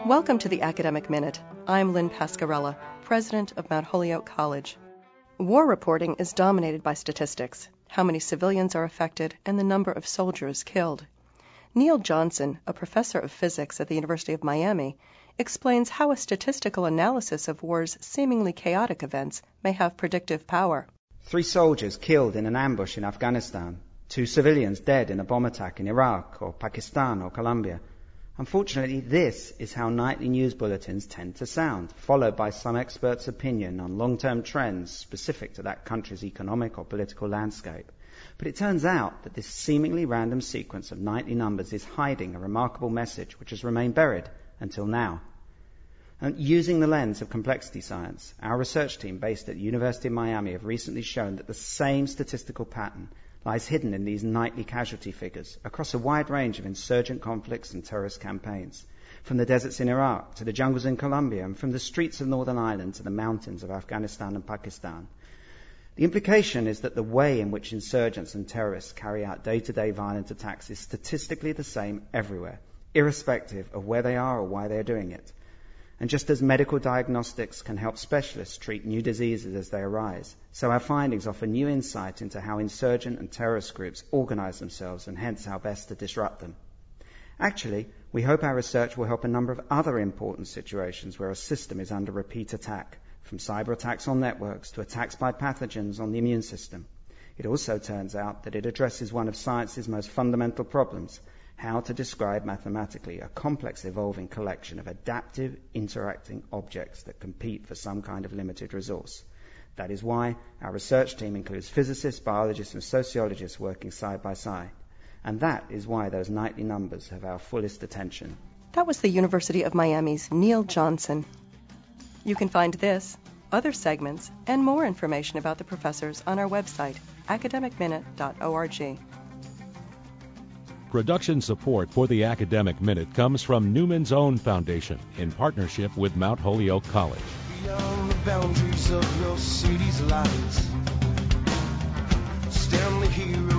Welcome to the Academic Minute. I'm Lynn Pascarella, president of Mount Holyoke College. War reporting is dominated by statistics, how many civilians are affected, and the number of soldiers killed. Neil Johnson, a professor of physics at the University of Miami, explains how a statistical analysis of war's seemingly chaotic events may have predictive power. 3 soldiers killed in an ambush in Afghanistan, 2 civilians dead in a bomb attack in Iraq or Pakistan or Colombia. Unfortunately, this is how nightly news bulletins tend to sound, followed by some expert's opinion on long-term trends specific to that country's economic or political landscape. But it turns out that this seemingly random sequence of nightly numbers is hiding a remarkable message which has remained buried until now. And using the lens of complexity science, our research team based at the University of Miami have recently shown that the same statistical pattern lies hidden in these nightly casualty figures across a wide range of insurgent conflicts and terrorist campaigns, from the deserts in Iraq to the jungles in Colombia and from the streets of Northern Ireland to the mountains of Afghanistan and Pakistan. The implication is that the way in which insurgents and terrorists carry out day-to-day violent attacks is statistically the same everywhere, irrespective of where they are or why they are doing it. And just as medical diagnostics can help specialists treat new diseases as they arise, so our findings offer new insight into how insurgent and terrorist groups organize themselves and hence how best to disrupt them. Actually, we hope our research will help a number of other important situations where a system is under repeat attack, from cyber attacks on networks to attacks by pathogens on the immune system. It also turns out that it addresses one of science's most fundamental problems, how to describe mathematically a complex evolving collection of adaptive, interacting objects that compete for some kind of limited resource. That is why our research team includes physicists, biologists and sociologists working side by side. And that is why those nightly numbers have our fullest attention. That was the University of Miami's Neil Johnson. You can find this, other segments, and more information about the professors on our website, academicminute.org. Production support for the Academic Minute comes from Newman's Own Foundation in partnership with Mount Holyoke College. Beyond the boundaries of your city's lights, stand the hero